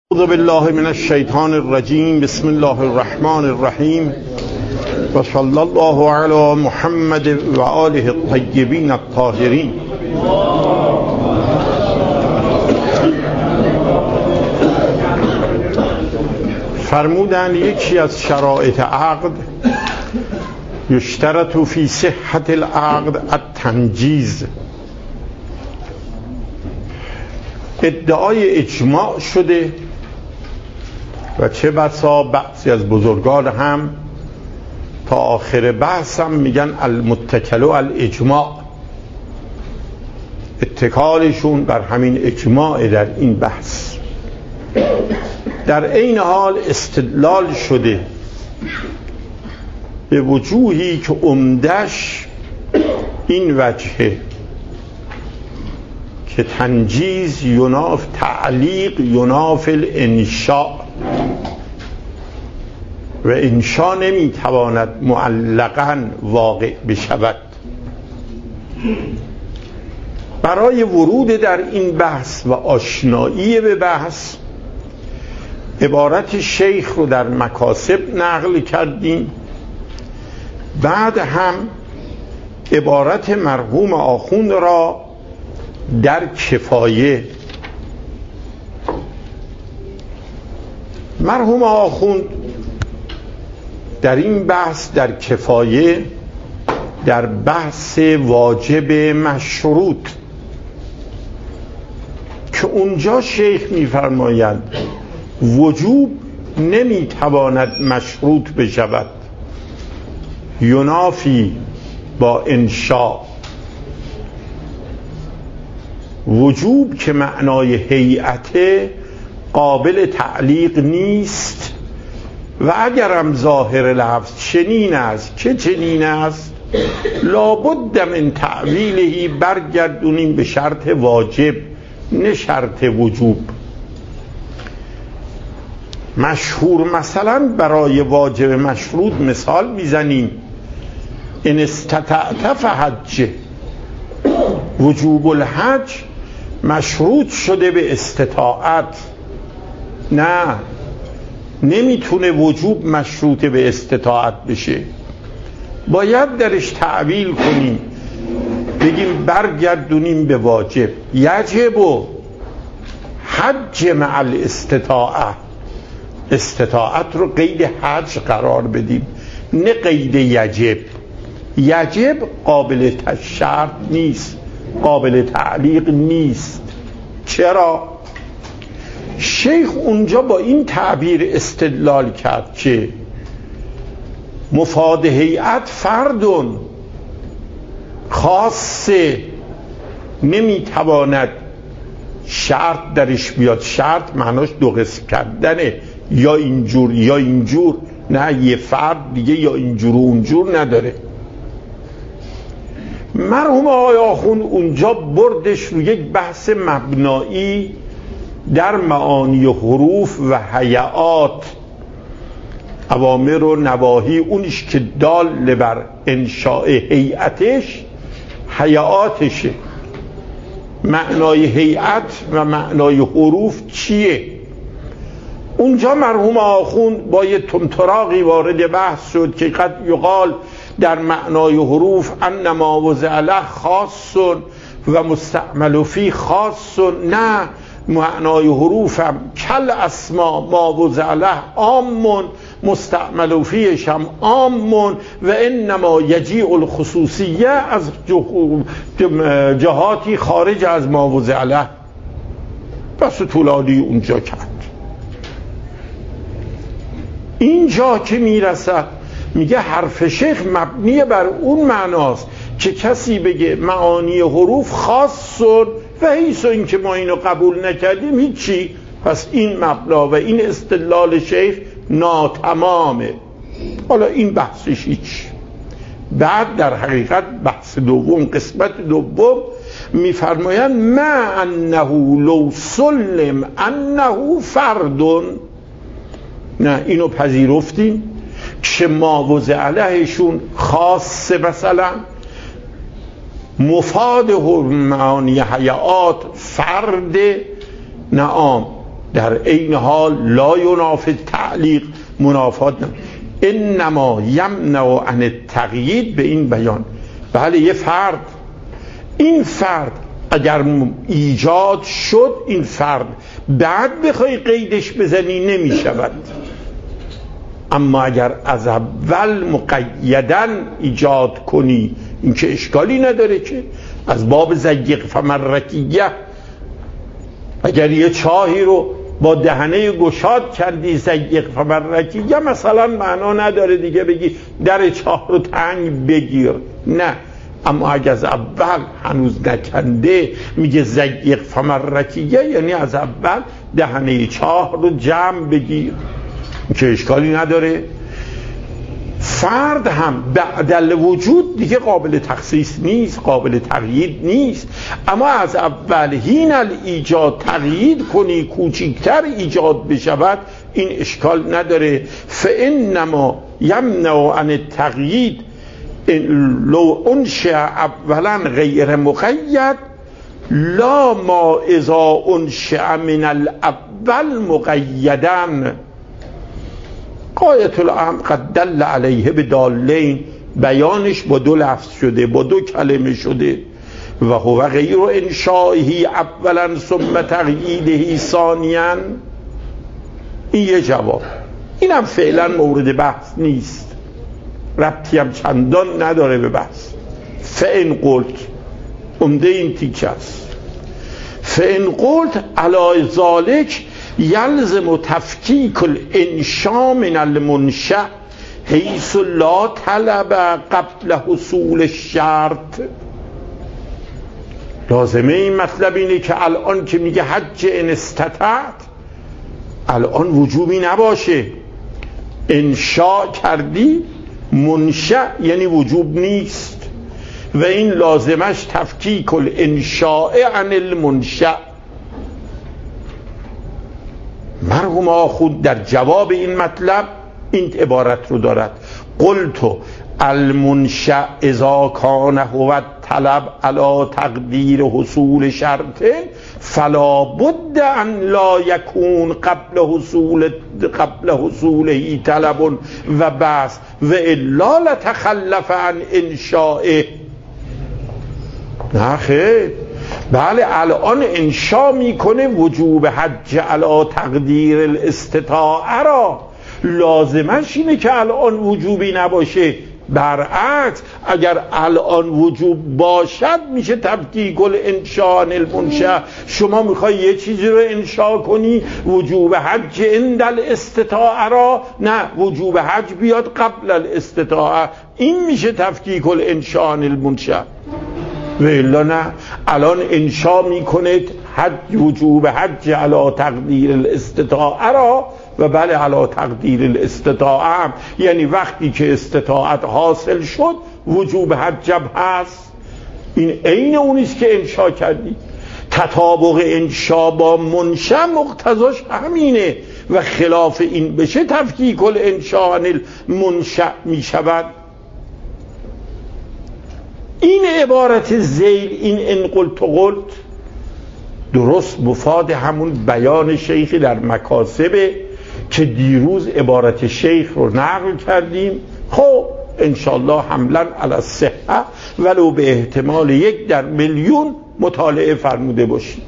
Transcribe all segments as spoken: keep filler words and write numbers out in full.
اعوذ بالله من الشیطان الرجیم. بسم الله الرحمن الرحیم و صلی الله علی محمد و آله الطیبین الطاهرین. فرمودند یکی از شرایط عقد یشترط فی صحت العقد التنجیز. ادعای اجماع شده و چه بسا بعضی از بزرگان هم تا آخر بحث هم میگن المتکل الاجماع، اتکالشون بر همین اجماع در این بحث. در این حال استدلال شده به وجوهی که عمدش این وجهه که تنجیز یناف تعلیق یناف الانشاء و انشاء نمیتواند معلقاً واقع بشود. برای ورود در این بحث و آشنایی به بحث عبارت شیخ رو در مکاسب نقل کردیم، بعد هم عبارت مرحوم آخوند را در کفایه. مرحوم آخوند در این بحث در کفایه در بحث واجب مشروط که اونجا شیخ می‌فرمایند وجوب نمیتواند مشروط بشود، ینافی با انشاء. وجوب که معنای هیئته قابل تعلیق نیست و اگرم ظاهر لفظ چنین است که چنین است لابد من تعویلهی برگردونیم به شرط واجب نه شرط وجوب. مشهور مثلا برای واجب مشروط مثال میزنیم ان استطعت فحج. وجوب الحج مشروط شده به استطاعت، نه نمیتونه وجوب مشروط به استطاعت بشه، باید درش تعویل کنیم بگیم برگردونیم به واجب. یجب و حج مع الاستطاعه، استطاعت رو قید حج قرار بدیم نه قید یجب. یجب قابل شرط نیست، قابل تعلیق نیست. چرا؟ شیخ اونجا با این تعبیر استدلال کرد که مفاد هیئت فردون خاصه نمیتواند شرط درش بیاد. شرط معناش دو قسم کردنه، یا اینجور یا اینجور، نه یه فرد دیگه یا اینجور و اونجور نداره. مرحوم آقای آخوند اونجا بردش رو یک بحث مبنایی در معانی حروف و هیئات، اوامر و نواهی، اونیش که دال بر انشاء هیئتش هیئاتشه. معنای هیئت و معنای حروف چیه؟ اونجا مرحوم آخوند با یه تمتراغی وارد بحث شد که قد یقال در معنای حروف انما وضع له خاص و مستعمل فی خاص. نه، معنای حروف هم کل اسما ما وضع له عام مستعمل فیش هم عام و انما یجیء الخصوصیه از جهاتی خارج از ما وضع له. بس طولانی اونجا کرد. اینجا که میرسد میگه حرف شیخ مبنی بر اون معناست که کسی بگه معانی حروف خاصون و هیچ این که ما اینو قبول نکردیم هیچی، پس این مبنا و این استدلال شیخ ناتمامه. حالا این بحثش هیچ. بعد در حقیقت بحث دوم، قسمت دوم میفرمایند ما انه لو سلم انه فردون. نه، اینو پذیرفتیم که ما وضع علیهشون خاصه، مثلا مفاد معانی حیات فرد نعام در این حال لا ینافی تعلیق منافات نم. انما یمنع عن التقیید به این بیان. بله یه فرد، این فرد اگر ایجاد شد این فرد بعد بخوای قیدش بزنی نمی شود، اما اگر از اول مقیدن ایجاد کنی این که اشکالی نداره، که از باب زیق فمرکیه اگر یه چاهی رو با دهنه گشاد کردی زیق فمرکیه مثلا معنا نداره دیگه بگی در چاه رو تنگ بگیر، نه. اما اگر از اول هنوز نکنده میگه زیق فمرکیه یعنی از اول دهنه چاه رو جمع بگیر که اشکالی نداره. فرد هم بعد الوجود دیگه قابل تخصیص نیست، قابل تقیید نیست، اما از اول هین الایجاد تقیید کنی کوچکتر ایجاد بشود این اشکال نداره. فانما یمنع عن التقیید لو انشأ اولا غیر مقید لا ما اذا انشأ من الاول مقیدن. غایت الامر قد دل علیه به دالین، بیانش با دو لفظ شده، با دو کلمه شده. و هو غیر انشائه اولا ثم تقییده ثانیا. این یه جواب، اینم فعلا مورد بحث نیست، ربطی هم چندان نداره به بحث. فان قلت، عمده این تیکه است، فان قلت علی ذالک یلزم تفکیک الانشاء من المنشأ حیث لا طلب قبل حصول الشرط. لازمه این مطلب اینه که الان که میگه حج ان استطعت، الان وجوبی نباشه. انشاء کردی منشأ یعنی وجوب نیست و این لازمش تفکیک الانشاء عن المنشأ. مرحوم آخوند در جواب این مطلب این عبارت رو دارد: قلت المنشأ اذا کان هو طلب علی تقدیر حصول شرط فلا بد ان لا یکون قبل حصول قبل حصوله طلب و بس و الا لتخلف عن انشائه. نه خیر، بله الان انشا میکنه وجوب حج علی تقدیر الاستطاعه را، لازمش اینه که الان وجوبی نباشه. برعکس اگر الان وجوب باشد میشه تفکیک الانشاء عن المنشأ. شما میخوای یه چیزی رو انشا کنی وجوب حج عند الاستطاعه را، نه وجوب حج بیاد قبل الاستطاعه، این میشه تفکیک الانشاء عن المنشأ. و الا نه، الان انشا میکنید حج وجوب حج علی تقدیر الاستطاعه را و بله علی تقدیر الاستطاعه یعنی وقتی که استطاعت حاصل شد وجوب حجب هست. این عین اونیست که انشا کردی. تطابق انشا با منشأ مقتضاش همینه و خلاف این بشه تفکیک الانشاء عن المنشأ میشود. این عبارت ذیل، این ان قلت قلت، درست مفاد همون بیان شیخی در مکاسبه که دیروز عبارت شیخ رو نقل کردیم. خب انشالله حملا علی الصحه ولو به احتمال یک در میلیون مطالعه فرموده باشید.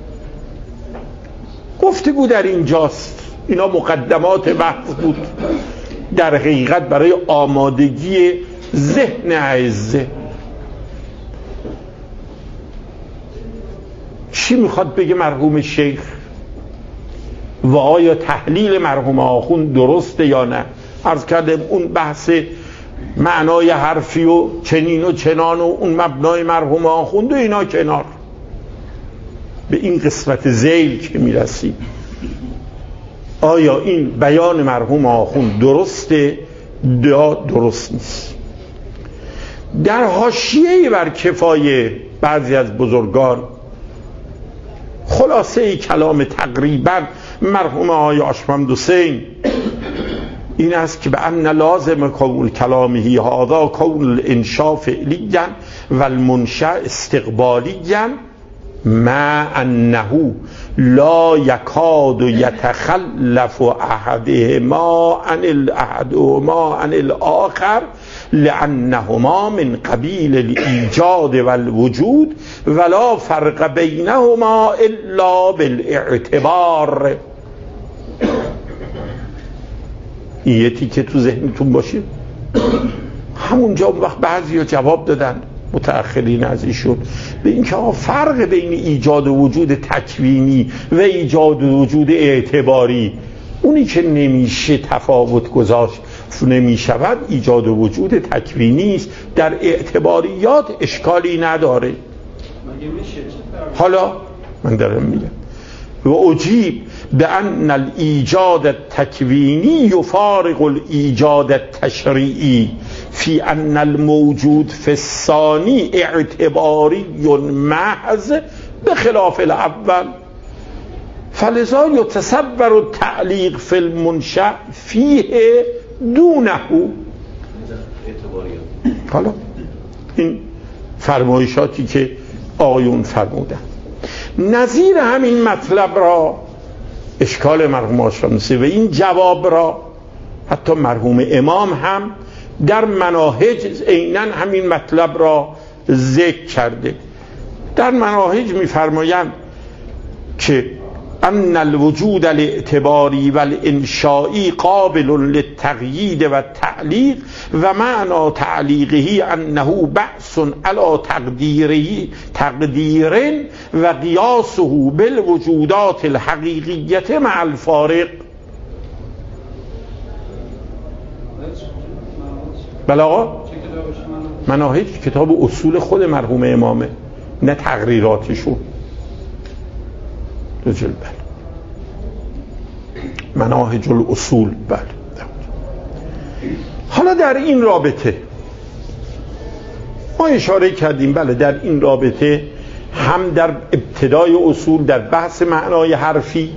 گفتگو در اینجاست، اینا مقدمات بحث بود در حقیقت برای آمادگی ذهن اعزه. چی میخواد بگه مرحوم شیخ و آیا تحلیل مرحوم آخوند درسته یا نه؟ عرض کردم اون بحث معنای حرفی و چنین و چنان و اون مبنای مرحوم آخوند و اینا کنار، به این قسمت ذیل که میرسیم آیا این بیان مرحوم آخوند درسته یا درست نیست؟ در حاشیه بر کفایه بعضی از بزرگان خلاصه کلام تقریبا مرحوم آقای آشممد حسین این است که به ان لازم کون کلامه هذا کون الانشاء فعلیا و المنشأ استقبالیا مع انه لا یکاد یتخلف احدهما عن الاحدهما عن الاخر لانهما من قبیل الایجاد والوجود ولا فرق بینهما الا بالاعتبار. این یه تیکه تو ذهنتون باشه. همونجا وقت بعضی ها جواب دادن متأخرین از ایشون به این که فرق بین ایجاد وجود تکوینی و ایجاد وجود اعتباری، اونی که نمیشه تفاوت گذاشت نمیشود ایجاد وجود تکوینی است، در اعتباریات اشکالی نداره. حالا من دارم میگم و اجیب بأن الایجاد التکوینی یفارق الایجاد التشریعی فی ان الموجود فی الثانی اعتباری محض بخلاف الاول فلذا یتصور التعلیق فی المنشأ فیه دونه. حالا این فرمایشاتی که آقایون فرمودن نظیر همین مطلب را اشکال مرحوم آشامسی و این جواب را حتی مرحوم امام هم در مناهج عیناً همین مطلب را ذکر کرده. در مناهج می‌فرمایند که ان الوجود الاعتباری والانشائی قابل للتقیید و التعلیق و معنی تعلیقه انه بحث علی تقدیری تقدیر و قیاسه بالوجودات الحقیقیه مع الفارق. بله آقا مناهج کتاب اصول خود مرحوم امامه، نه تقریراتشون. رجل بله مناهج الاصول. بله حالا در این رابطه ما اشاره کردیم بله در این رابطه هم در ابتدای اصول در بحث معنای حرفی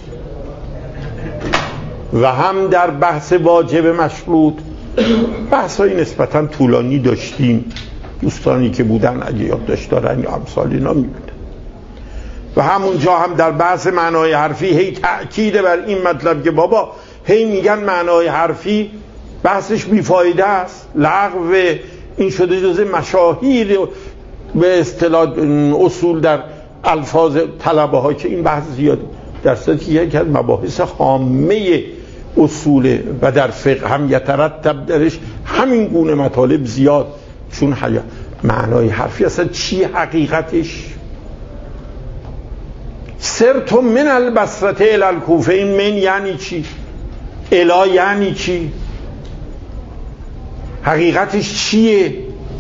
و هم در بحث واجب مشروط بحث های نسبتا طولانی داشتیم. دوستانی که بودن اگه یادداشت دارن یا امثال اینا میبینن و همونجا هم در بحث معنای حرفی هی تأکید بر این مطلب که بابا هی میگن معنای حرفی بحثش بیفایده است، لغو، این شده جزء مشاهیر به اصطلاح اصول در الفاظ طلبه ها که این بحث زیاده، در صورتی که یکی از مباحث حامه اصوله و در فقه هم یترتب درش همین گونه مطالب زیاد. چون حیا معنای حرفی اصلا چی حقیقتش؟ سرتم من البصره الی الکوفه، این من یعنی چی؟ الا یعنی چی؟ حقیقتش چیه؟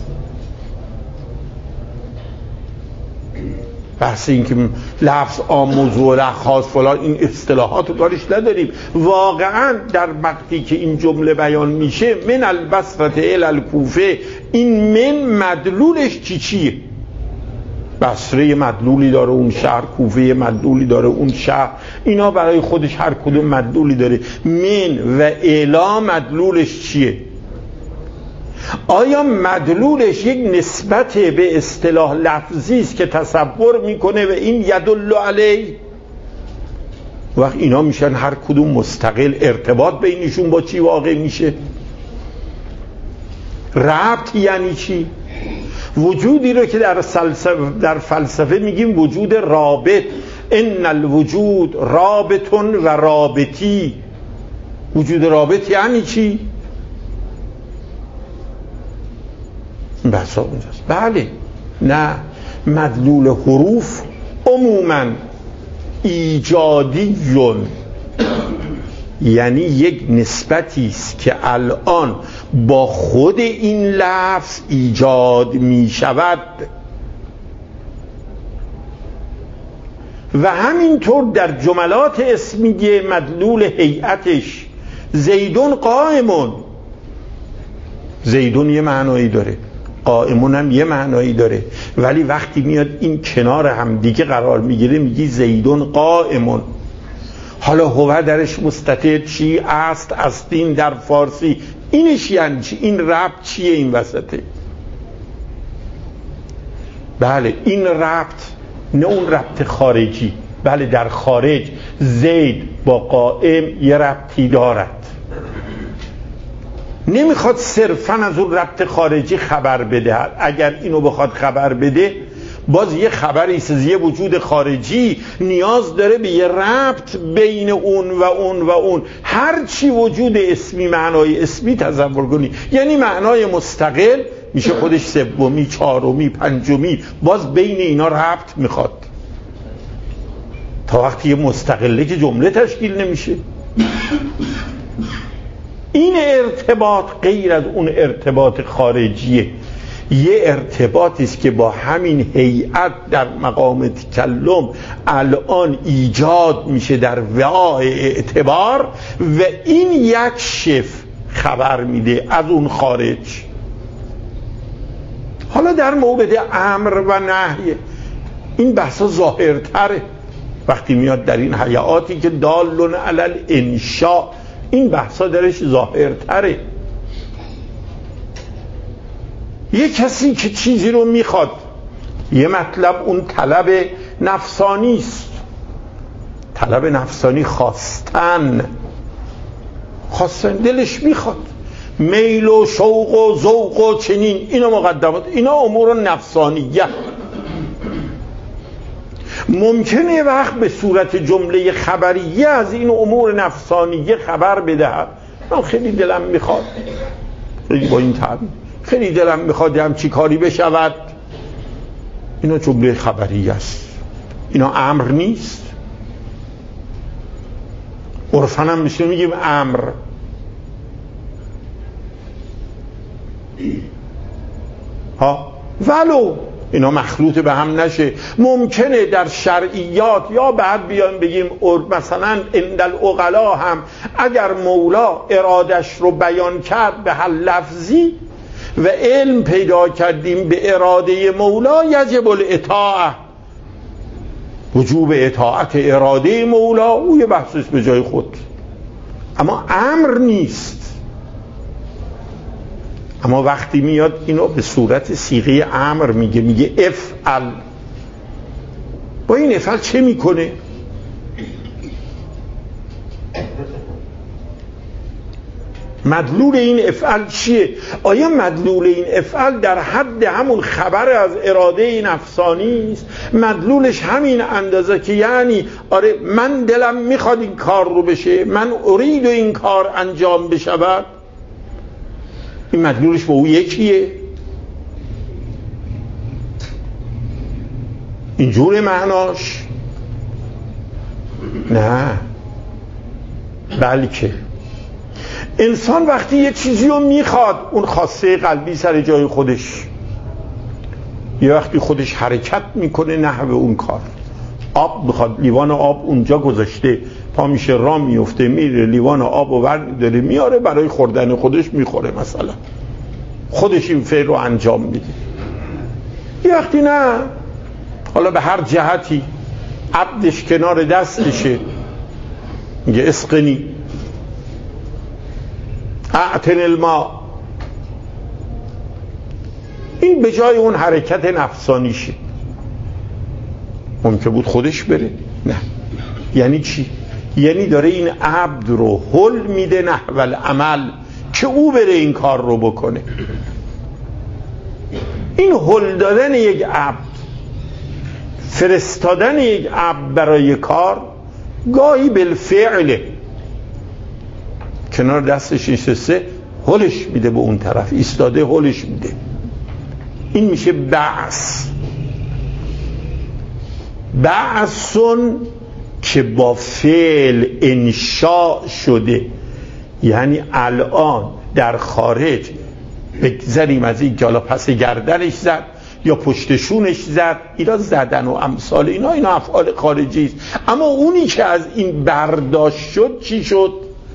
بحث این که لفظ آموزو و خاص فلان این اصطلاحات رو کارش نداریم. واقعا در وقتی که این جمله بیان میشه من البصره الی الکوفه، این من مدلولش چی چیه؟ بصره مدلولی داره اون شهر، کوفه مدلولی داره اون شهر، اینا برای خودش هر کدوم مدلولی داره. من و الا مدلولش چیه؟ آیا مدلولش یک نسبت به اصطلاح لفظی است که تصور میکنه و این یدل علیه؟ وقت اینا میشن هر کدوم مستقل، ارتباط بینشون با چی واقع میشه؟ ربط یعنی چی؟ وجودی رو که در فلسفه, در فلسفه میگیم وجود رابط، ان الوجود رابطون و رابطی. وجود رابط یعنی چی؟ بحثا اونجاست. بله نه، مدلول حروف عموما ایجادیون، یعنی یک نسبتی است که الان با خود این لفظ ایجاد می شود و همینطور در جملات اسمیه مدلول هیئتش زیدون قائمون، زیدون یه معنایی داره، قائمون هم یه معنایی داره، ولی وقتی میاد این کنار هم دیگه قرار میگیره میگی زیدون قائمون. حالا هو درش مستتر چی است، استین در فارسی اینش یعنی چی؟ این ربط چیه این وسطه؟ بله این ربط نه اون ربط خارجی، بله در خارج زید با قائم یه ربطی دارد، نمیخواد صرفا از اون ربط خارجی خبر بده. اگر اینو بخواد خبر بده باز یه خبری است، یه وجود خارجی نیاز داره به یه ربط بین اون و اون و اون. هر چی وجود اسمی معنای اسمی تصور کنی یعنی معنای مستقل میشه خودش سومی، چهارمی، پنجمی، باز بین اینا ربط میخواد. تا وقتی یه مستقله که جمله تشکیل نمیشه. این ارتباط غیر از اون ارتباط خارجیه، یه ارتباطی است که با همین هیئت در مقام تکلم الان ایجاد میشه در وعای اعتبار و این یک شف خبر میده از اون خارج. حالا در مورد امر و نهی این بحثا ظاهرتره، وقتی میاد در این هیئاتی که دالون علی الانشاء این بحثا درش ظاهرتره. یه کسی که چیزی رو میخواد، یه مطلب اون طلب نفسانی است، طلب نفسانی خواستن، خواستن دلش میخواد، میل و شوق و ذوق و چنین، اینا مقدمات، اینا امور نفسانیه. ممکنه وقت به صورت جمله خبریه از این امور نفسانیه خبر بدهد، من خیلی دلم میخواد، خیلی با این تعبیر خیلی دلم میخواد هم چی کاری بشود، اینا جمله خبریه است، اینا امر نیست. عرفاً هم میشه میگیم امر. ها ولو اینا مخلوط به هم نشه. ممکنه در شرعیات یا بعد بیایم بگیم مثلا عند العقلا هم اگر مولا ارادش رو بیان کرد به حل لفظی و علم پیدا کردیم به اراده مولا، یجب الاطاعه، وجوب اطاعت اراده مولا، او یه بحثش به جای خود، اما امر نیست. اما وقتی میاد اینو به صورت صیغه امر میگه، میگه افعل، با این افعل چه میکنه؟ مدلول این افعل چیه؟ آیا مدلول این افعل در حد همون خبر از اراده نفسانی است؟ مدلولش همین اندازه که یعنی آره من دلم میخواد این کار رو بشه، من ارید و این کار انجام بشود، این مدلولش با او یکیه؟ اینجور معناش؟ نه، بلکه انسان وقتی یه چیزی رو میخواد، اون خواسته قلبی سر جای خودش، یه وقتی خودش حرکت میکنه نحو اون کار. آب میخواد، لیوان آب اونجا گذاشته، پا میشه راه میفته میره لیوان آب و ور داره میاره برای خوردن خودش میخوره، مثلا خودش این فعل رو انجام میده. یه وقتی نه، حالا به هر جهتی عبدش کنار دستشه، میگه اسقنی اعتن الماء، این به جای اون حرکت نفسانیشه. ممکن بود خودش بره، نه. یعنی چی؟ یعنی داره این عبد رو حل میده نحو العمل که او بره این کار رو بکنه. این حل دادن یک عبد، فرستادن یک عبد برای کار، گاهی بالفعله، کنار دستش نشسته حلش میده به اون طرف، ایستاده حلش میده. این میشه بعث. بعثون که با فعل انشاء شده، یعنی الان در خارج بگذاریم از این جالا پس گردنش زد یا پشتشونش زد، اینا زدن و امثال اینا، اینا افعال خارجی است. اما اونی که از این برداشت شد چی شد؟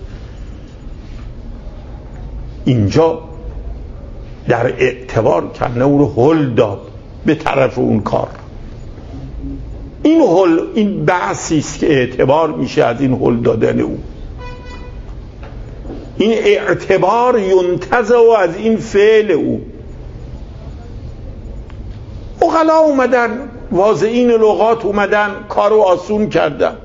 اینجا در اعتبار کنه او رو حل داد به طرف اون کار. این حل، این بحثی است که اعتبار میشه از این حل دادن او. این اعتبار ینتزع از این فعل او. عقلا اومدن واضعین لغات اومدن کارو آسون کردن.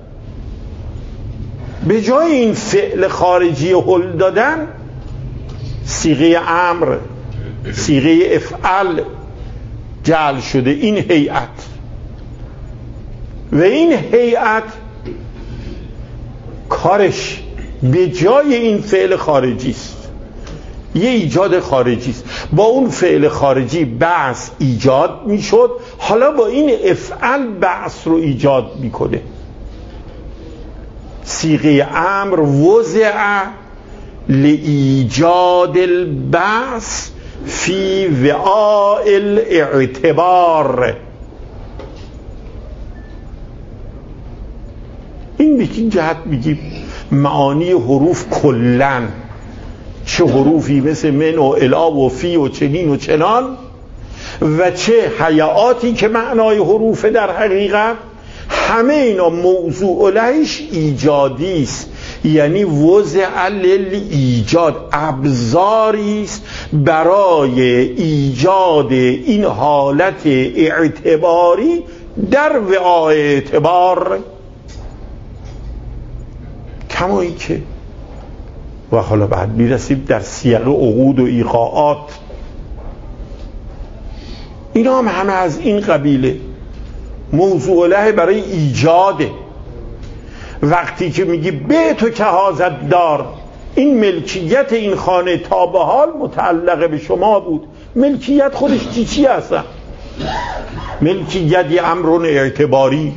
به جای این فعل خارجی هل دادن صیغه امر، صیغه افعل جعل شده، این هیئت. و این هیئت کارش به جای این فعل خارجی است، یه ایجاد خارجی است. با اون فعل خارجی بعث ایجاد میشد، حالا با این افعل بعث رو ایجاد میکنه. صیغه امر وضع لایجاد البعث فی وعاء الاعتبار. این به این جهت میگیم معانی حروف کلن، چه حروفی مثل من و الا و فی و چنین و چنان، و چه هیئاتی که معنای حروف در حقیقت، همه اینا موضوع لهش ایجادی است، یعنی وضع للایجاد، ابزاری است برای ایجاد این حالت اعتباری در وعاء اعتبار. کما این که و حالا بعد میرسیم در سیاق عقود و ایقاعات، اینا هم همه از این قبیله، موضوع له برای ایجاده. وقتی که میگی به تو که حاضر دار، این ملکیت این خانه تا به حال متعلق به شما بود. ملکیت خودش چی چی هستن؟ ملکیت یه امر اعتباری،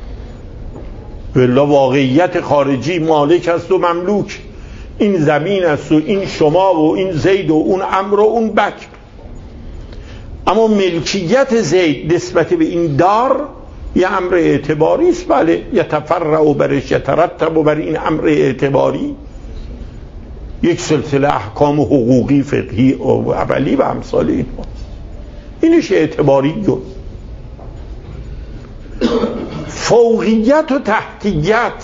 ولی واقعیت خارجی مالک است و مملوک، این زمین است و این شما و این زید و اون امر و اون بکر. اما ملکیت زید نسبت به این دار یه امر اعتباری است، بله، یتفرع برش یترتب بر این امر اعتباری یک سلسله احکام حقوقی فقهی و عملی و امثال اینها، اینش اعتباری گفت. فوقیت و تحتیت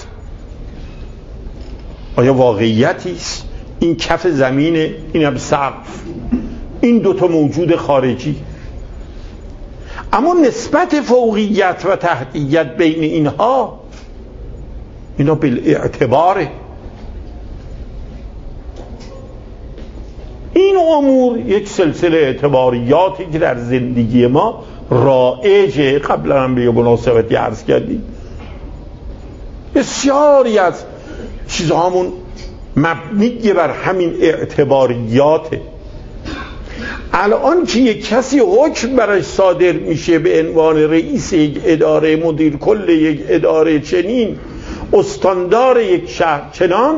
آیا واقعیتی است؟ این کف زمینه، این هم سقف، این دوتا موجود خارجی. اما نسبت فوقیت و تحتیت بین اینها، اینا بالاعتباره. این امور یک سلسله اعتباریاتی که در زندگی ما رایجه. قبلا هم به یه مناسبتی عرض کردیم بسیاری از چیزهامون مبنی بر همین اعتباریاته. الان که یک کسی حکم برش صادر میشه به عنوان رئیس یک اداره، مدیر کل یک اداره چنین، استاندار یک شهر چنان،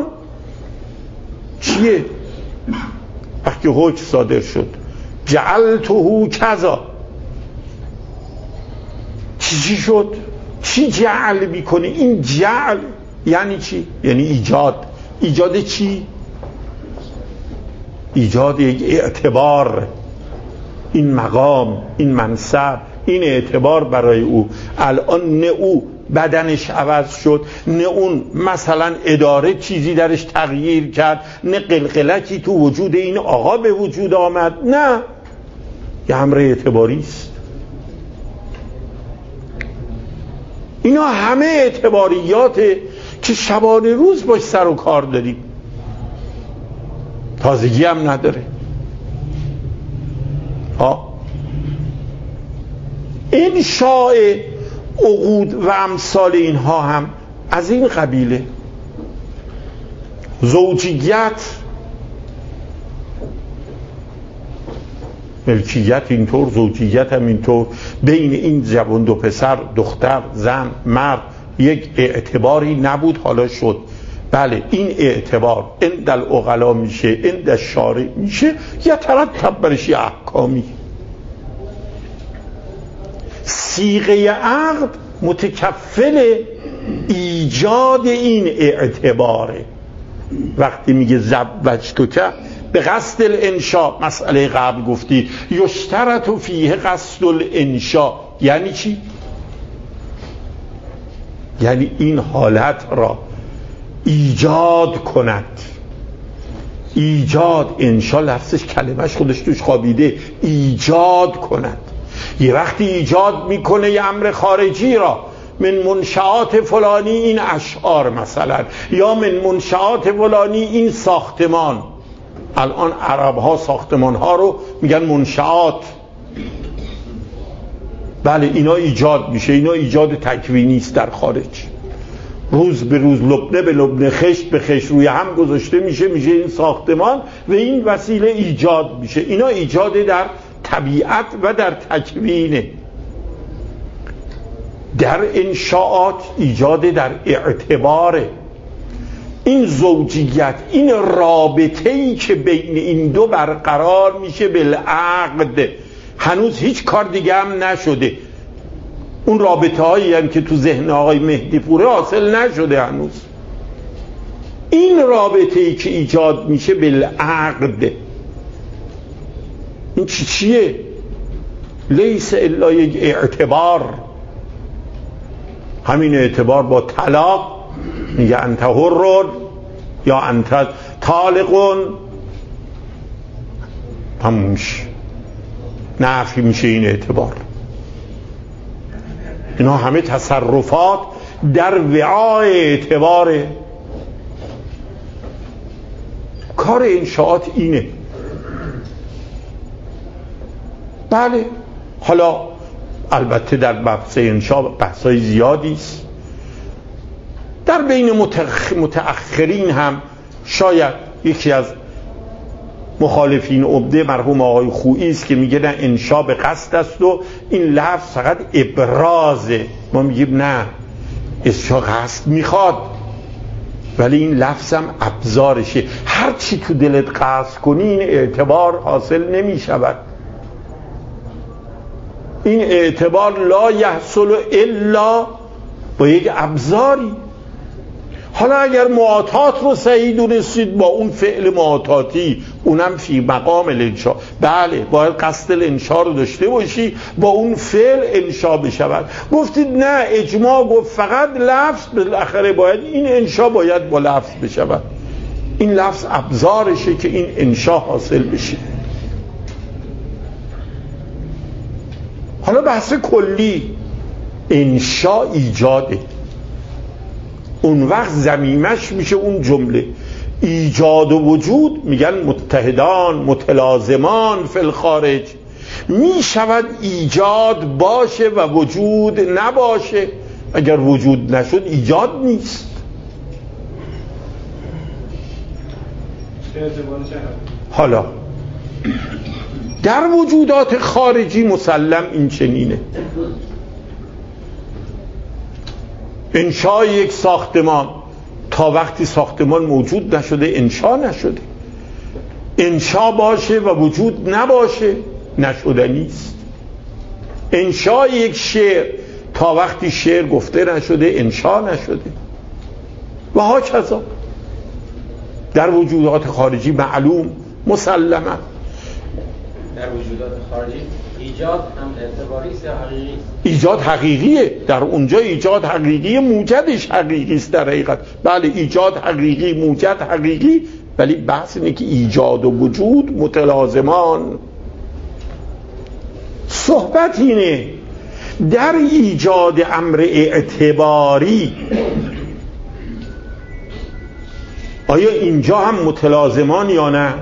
چیه؟ وقتی حکم صادر شد جعلته کذا، چی چی شد؟ چی جعل میکنه؟ این جعل یعنی چی؟ یعنی ایجاد. ایجاد چی؟ ایجاد یک اعتبار. این مقام، این منصب، این اعتبار برای او. الان نه او بدنش عوض شد، نه اون مثلا اداره چیزی درش تغییر کرد، نه قلقلکی تو وجود این آقا به وجود آمد، نه، یه امر اعتباری است. اینا همه اعتباریاته که شبانه روز باش سر و کار داریم، تازگی هم نداره. ها انشاء عقود و امثال اینها هم از این قبیله. زوجیت، ملکیت اینطور، زوجیت هم اینطور، بین این جوان دو پسر، دختر، زن، مرد یک اعتباری نبود، حالا شد. بله، این اعتبار عند العقلا میشه، عند الشارع میشه، یا ترتب برش احکامی. صیغه عقد متکفل ایجاد این اعتباره. وقتی میگه زوجتک به قصد الانشاء، مسئله قبل گفتی یشترط فیه قصد الانشاء، یعنی چی؟ یعنی این حالت را ایجاد کند. ایجاد، انشاء لفظش کلمش خودش توش خوابیده، ایجاد کند. یه وقتی ایجاد میکنه یه امر خارجی را، من منشآت فلانی این اشعار مثلا، یا من منشآت فلانی این ساختمان. الان عرب ها ساختمان ها رو میگن منشآت. بله اینا ایجاد میشه، اینا ایجاد تکوینی است در خارج. روز به روز، لبنه به لبنه، خشت به خشت روی هم گذاشته میشه، میشه این ساختمان و این وسیله ایجاد میشه. اینا ایجاد در طبیعت و در تکوینه. در انشاءات ایجاد در اعتباره. این زوجیت، این رابطه‌ای که بین این دو برقرار میشه بالعقد، هنوز هیچ کار دیگه هم نشده. اون رابطه هایی هم که تو ذهن آقای مهدی پوره حاصل نشده هنوز. این رابطه‌ای که ایجاد میشه بالعقد، این چی چیه؟ لیس الا یک اعتبار. همین اعتبار با طلاق میگه انت حر یا انت طالق، همون میشه، نفی میشه این اعتبار. اینا همه تصرفات در وعای اعتباره. کار انشاءات اینه. بله حالا البته در بحث انشاء بحثای زیادی است. در بین متأخ... متأخرین هم شاید یکی از مخالفین عبده مرحوم آقای خویی است که میگه نه انشاء به قصد است و این لفظ فقط ابرازه. ما میگیم نه، انشاء قصد میخواد ولی این لفظ هم ابزارشه. هر چی تو دلت قصد کنی این اعتبار حاصل نمیشود. این اعتبار لا یحصل الا با یک ابزاری. حالا اگر معاطات رو صحیح دونستید با اون فعل معاطاتی، اونم فی مقام الانشاء، بله باید قصد الانشاء رو داشته باشی با اون فعل انشاء بشود. گفتید نه، اجماع گفت فقط لفظ، بالاخره باید این انشاء باید با لفظ بشود. این لفظ ابزارشه که این انشاء حاصل بشه. حالا بحث کلی، انشاء ایجاده. اون وقت ضمیمش میشه اون جمله. ایجاد و وجود میگن متحدان متلازمان فی الخارج. میشود ایجاد باشه و وجود نباشه. اگر وجود نشد ایجاد نیست. حالا در وجودات خارجی مسلم این چنینه. انشاء یک ساختمان تا وقتی ساختمان موجود نشده انشاء نشده. انشاء باشه و وجود نباشه نشدنی است. انشاء یک شعر تا وقتی شعر گفته نشده انشاء نشده و هاکذا. در وجودات خارجی معلوم مسلمه. در وجودات خارجی ایجاد هم اعتباری است یا حقیقی است؟ ایجاد حقیقیه. در اونجا ایجاد حقیقی، موجدش حقیقی است در حقیقت. بله ایجاد حقیقی، موجد حقیقی، ولی بحث اینه که ایجاد و وجود متلازمان. صحبت اینه در ایجاد امر اعتباری آیا اینجا هم متلازمان یا نه؟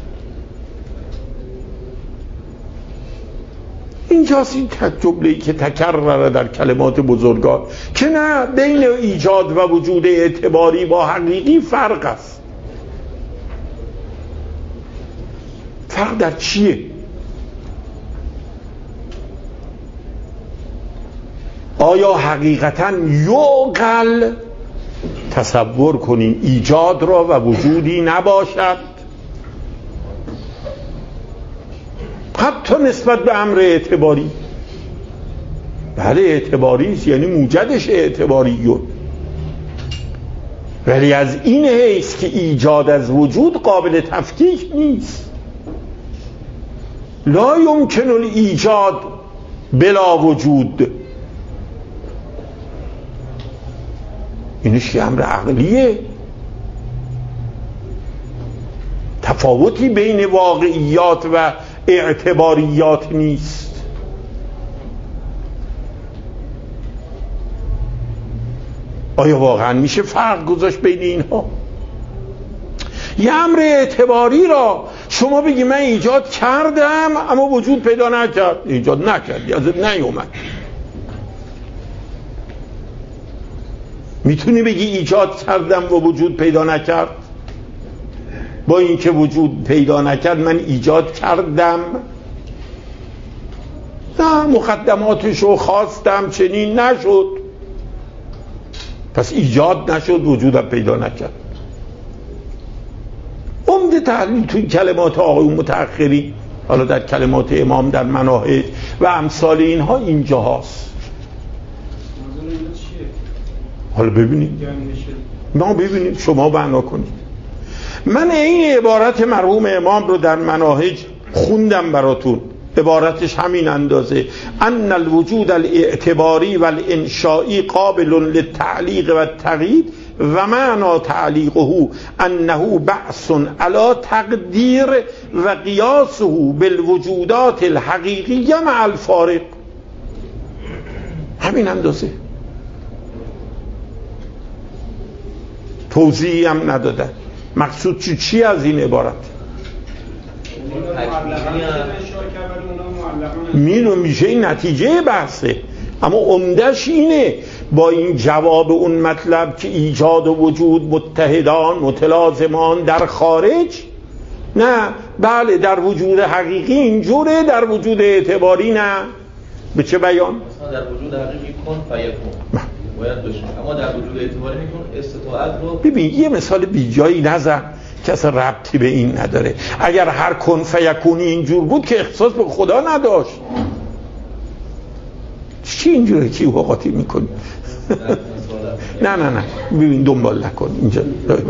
اینجاست این جمله‌ای که تکرر در کلمات بزرگان که نه، بین ایجاد و وجود اعتباری با حقیقی فرق است. فرق در چیه؟ آیا حقیقتاً یعقل تصور کنیم ایجاد را و وجودی نباشد؟ حتی نسبت به امر اعتباری. بله اعتباری است، یعنی موجدش اعتباریون، ولی از این حیث که ایجاد از وجود قابل تفکیک نیست. لا یمکن الایجاد بلا وجود. اینش یه امر عقلیه. تفاوتی بین واقعیات و اعتباریات نیست. آیا واقعا میشه فرق گذاشت بین اینها؟ یه امر اعتباری را شما بگی من ایجاد کردم اما وجود پیدا نکرد، ایجاد نکردی، ازت نیومد. میتونی بگی ایجاد کردم و وجود پیدا نکرد؟ با اینکه وجود پیدا نکرد من ایجاد کردم؟ نه، مقدماتشو خواستم چنین نشد، پس ایجاد نشد، وجودم پیدا نکرد. عمده تحلیل توی کلمات آقایون متأخری، حالا در کلمات امام در مناهج و امثال اینها اینجا هست. حالا ببینید، ما ببینید، شما بنا کنید. من این عبارت مرحوم امام رو در مناهج خوندم براتون، عبارتش همین اندازه: ان الوجود الاعتباری والانشائی قابل للتعلیق و التقیید و معنی تعلیقه انه بعث علی تقدیر و قیاسه بالوجودات الحقیقیه مع الفارق. همین اندازه، توضیحی هم ندادن. مقصود چی چی از این عبارت؟ مینو میشه این نتیجه بحثه، اما عمدش اینه با این جواب اون مطلب که ایجاد و وجود متحدان متلازمان در خارج. نه، بله در وجود حقیقی اینجوره، در وجود اعتباری نه. به چه بیان؟ در وجود حقیقی کن فیکون باید بشه، اما در وجود اعتباری میکن استطاعت رو. ببین یه مثال بی جایی نزن که اصلا ربطی به این نداره. اگر هر کن فیکونی اینجور بود که اختصاص به خدا نداشت. چی اینجوره کی وقاتی میکنی؟ نه نه نه ببین دنبال نکن اینجا.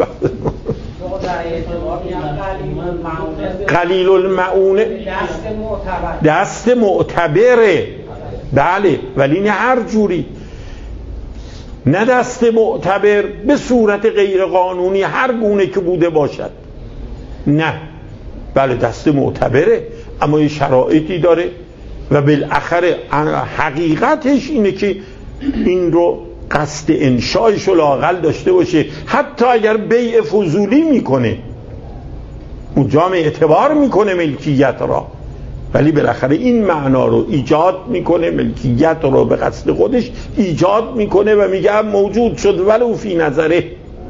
قلیل المعونه دست معتبره، بله، ولی نه هر جوری، نه دست معتبر به صورت غیر قانونی هر گونه که بوده باشد، نه، بله دست معتبره اما یه شرایطی داره و بالاخره حقیقتش اینه که این رو قصد انشایش رو لااقل داشته باشه. حتی اگر بیع فضولی میکنه اونجا هم اعتبار میکنه ملکیت را، ولی بالاخره این معنا رو ایجاد میکنه، ملکیت رو به قصد خودش ایجاد میکنه و میگه موجود شد ولو فی نظره.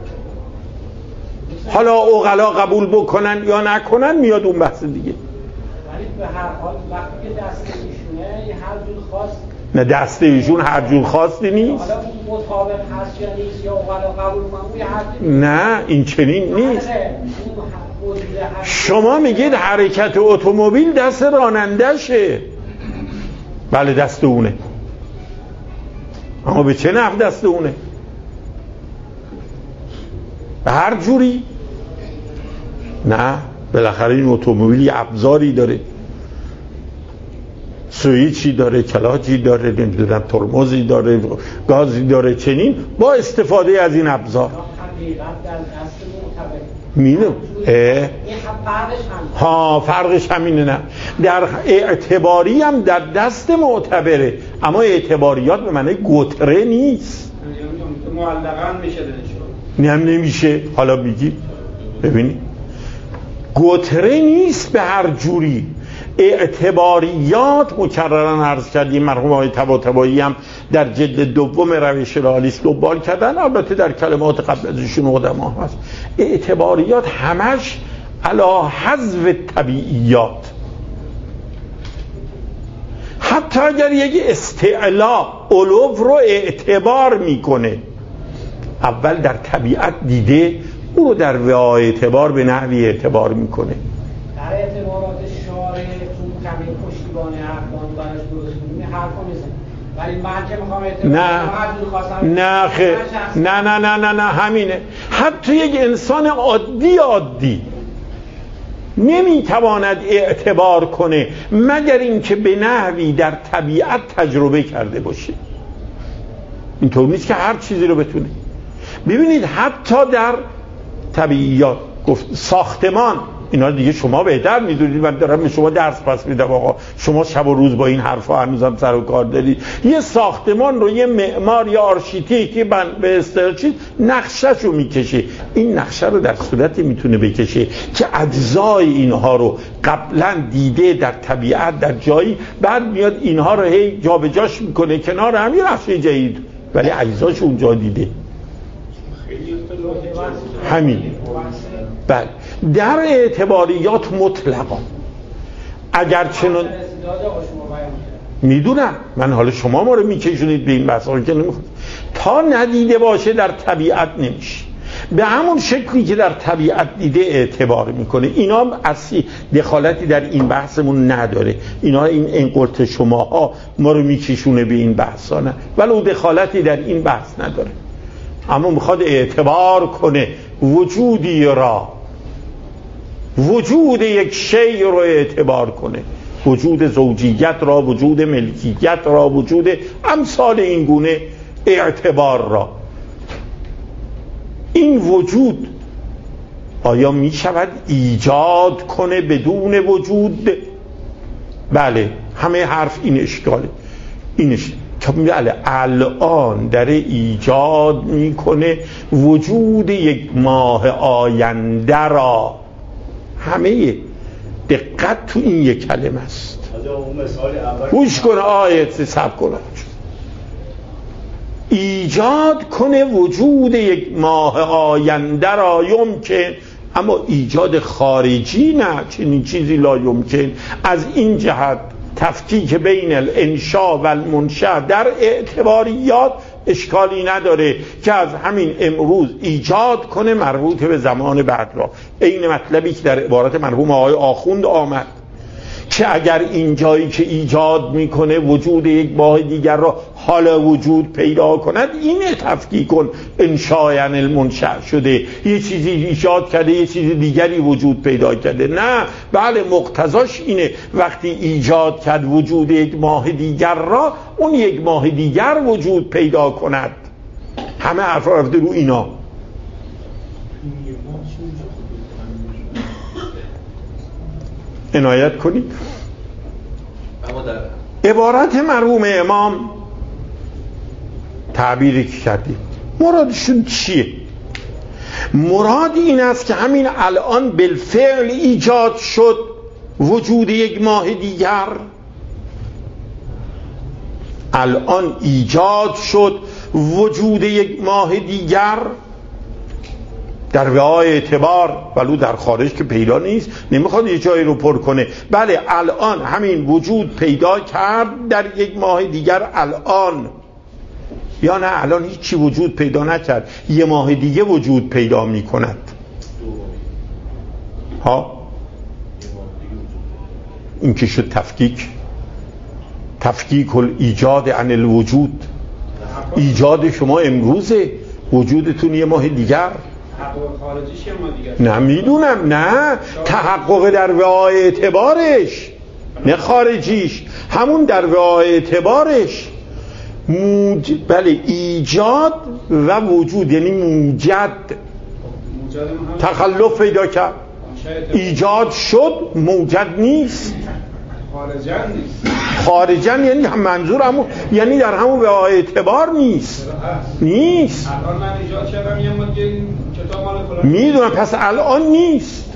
حالا عقلا قبول بکنن یا نکنن میاد اون بحث دیگه. ولی به هر حال وقتی که دست ایشونه یه هر جور خاص، نه دست ایشون هر جور خاصی نیست. حالا اون مطابق هست یا نیست یا عقلا قبول کنن، نه این چنین نیست. شما میگید حرکت اتومبیل دست رانندشه، بله دست اونه، اما به چه نحو دست اونه؟ به هر جوری؟ نه، بالاخره این اتومبیل یه ابزاری داره، سویچی داره، کلاچی داره، نمیدونم ترمزی داره، گازی داره، چنین با استفاده از این ابزار میدونم ها فرقش همینه. نه در اعتباری هم در دست معتبره، اما اعتباریات به معنی گتره نیست، معلقاً میشه نه نمیشه. حالا میگی ببینی گتره نیست به هر جوری. اعتباریات مکررن عرض کردیم، مرحوم آقای طباطبایی هم در جلد دوم روش رالیس دنبال کردن، البته در کلمات قبل از ایشون قدما هست. اعتباریات همش علی حذف طبیعیات، حتی اگر یک استعلا علو رو اعتبار میکنه، اول در طبیعت دیده او رو در وعای اعتبار به نحوی اعتبار میکنه. در اعتبارات شارع تو کمی پشتیبان حرفان براش درست کنیم حرفا میزنه، ولی من که میخوام اعتبار نه نه خیر نه نه نه نه نه همینه. حتی یک انسان عادی عادی نمیتواند اعتبار کنه مگر اینکه به نحوی در طبیعت تجربه کرده باشه. اینطور نیست که هر چیزی رو بتونه. ببینید حتی در طبیعیات گفت ساختمان اینا دیگه شما بهتر میدونید، من دارم به شما درس پس میدم. آقا شما شب و روز با این حرفا هنوزم سر و کار دارید. یه ساختمان رو یه معمار یا آرشیتکتی به استرچید نقشه‌شو میکشه. این نقشه رو در صورتی میتونه بکشه که اجزای اینها رو قبلا دیده در طبیعت در جایی، بعد میاد اینها رو هی جابجاش میکنه کنار هم یه نقشه جدید، ولی اجزاش اونجا دیده. همین. بله در اعتباریات مطلقا اگر چنان میدونم من، حالا شما ما رو میکشونید به این بحثا که نمیخواد، تا ندیده باشه در طبیعت نمیشه. به همون شکلی که در طبیعت دیده اعتبار میکنه. اینا اصلی دخالتی در این بحثمون نداره. اینا این انقلت شماها ما رو میکشونه به این بحثا، نه ولو دخالتی در این بحث نداره، اما میخواد اعتبار کنه وجودی را، وجود یک شیء رو اعتبار کنه، وجود زوجیت را، وجود ملکیت را، وجود امثال این گونه اعتبار را. این وجود آیا می شود ایجاد کنه بدون وجود؟ بله، همه حرف این اشکاله. اینش که بله الان در ایجاد میکنه وجود یک ماه آینده را. همه دقت تو این یک کلمه است. گوش کن آیت سب کن. ایجاد کنه وجود یک ماه آینده را یمکن، اما ایجاد خارجی نه، چنین چیزی لا یمکن. از این جهت تفکیک بین الانشاء و المنشأ در اعتباریات اشکالی نداره که از همین امروز ایجاد کنه مربوط به زمان بعد را. این مطلبی که در عبارت مرحوم آقای آخوند آمد که اگر این جایی که ایجاد میکنه وجود یک ماه دیگر را حال وجود پیدا کند، این تفکیک کن انشاء یعنی المنشأ شده، یه چیزی ایجاد کرده یه چیز دیگری وجود پیدا کرده. نه، بله مقتضاش اینه وقتی ایجاد کرد وجود یک ماه دیگر را، اون یک ماه دیگر وجود پیدا کند. همه حرف رفته رو اینا. عنایت کنید. عبارت مرحوم امام تعبیری که کردیم مرادشون چیه؟ مراد این است که همین الان بالفعل ایجاد شد وجود یک ماه دیگر، الان ایجاد شد وجود یک ماه دیگر در رعای اعتبار، ولو در خارج که پیدا نیست، نمیخواد یه جایی رو پر کنه. بله الان همین وجود پیدا کرد در یک ماه دیگر الان، یا نه الان هیچی وجود پیدا نکرد، یه ماه دیگه وجود پیدا میکند. ها این که شد تفکیک، تفکیک الایجاد عن الوجود. ایجاد شما امروزه، وجودتون یه ماه دیگر. خارجیش یه ماه دیگر. نه میدونم، نه تحقق در رعای اعتبارش، نه خارجیش، همون در رعای اعتبارش. موج... بله ایجاد و وجود یعنی موجد، تخلف پیدا کرد، ایجاد شد موجد نیست، خارجن نیست. خارجن یعنی منظور همون، یعنی در همون رعای اعتبار نیست. نیست. الان من ایجاد کردم یه مدل کتاب مال فلان، میدونم، پس الان نیست.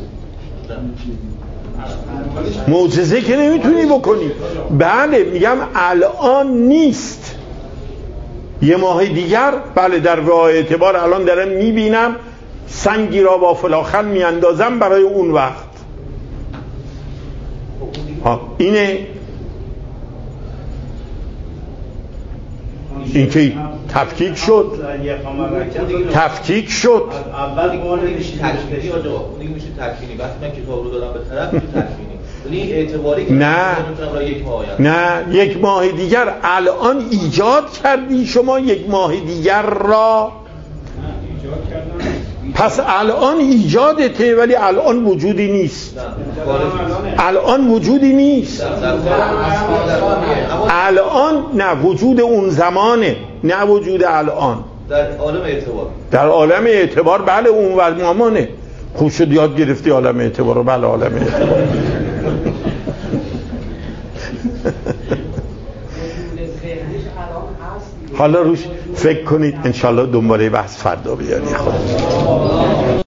معجزه که نمیتونی بکنی. بله میگم الان نیست، یه ماه دیگر. بله در رعای اعتبار الان دارم میبینم سنگی را با فلاخن میاندازم برای اون وقت. ها اینه، این که تفکیک شد، تفکیک شد. اول ما نمیشه تکفینی آجا، اون میشه تکفینی. وقتی من کتاب رو دادم به طرف میشه تکفینی، ولی اعتباری که نه یک ماه نه یک ماه دیگر. الان ایجاد کردی شما یک ماه دیگر را، پس الان ایجادته ولی الان وجودی نیست. الان وجودی نیست. الان نه وجود اون زمانه، نه وجود الان. در عالم اعتبار، در عالم اعتبار بله اون زمانه، خوب شد یاد گرفتی عالم اعتبار رو. بله عالم اعتبار. حالا روش فکر کنید، انشالله دنباله بحث فردا بیاری. خدا